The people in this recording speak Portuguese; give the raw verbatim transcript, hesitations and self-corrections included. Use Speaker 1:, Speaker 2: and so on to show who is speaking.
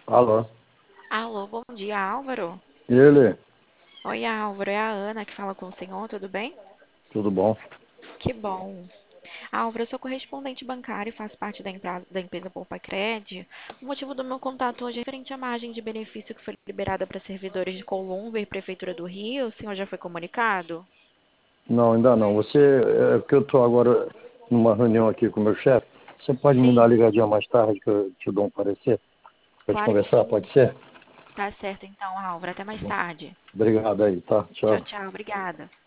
Speaker 1: Alô?
Speaker 2: Alô, bom dia, Álvaro.
Speaker 1: Ele?
Speaker 2: Oi, Álvaro, é a Ana que fala com o senhor, tudo bem?
Speaker 1: Tudo bom?
Speaker 2: Que bom. Álvaro, eu sou correspondente bancário e faço parte da, embra- da empresa Poupacred. O motivo do meu contato hoje é referente à margem de benefício que foi liberada para servidores de Colombo e Prefeitura do Rio. O senhor já foi comunicado?
Speaker 1: Não, ainda não. Você, é porque eu estou agora numa reunião aqui com o meu chefe. Você pode me dar uma
Speaker 2: Sim,
Speaker 1: ligadinha mais tarde que eu te dou um parecer para te
Speaker 2: claro que
Speaker 1: conversar,
Speaker 2: sim.
Speaker 1: pode ser?
Speaker 2: Tá certo então, Álvaro. Até mais tarde.
Speaker 1: Obrigado aí, tá?
Speaker 2: Tchau,
Speaker 1: Tchau.
Speaker 2: tchau. Obrigada.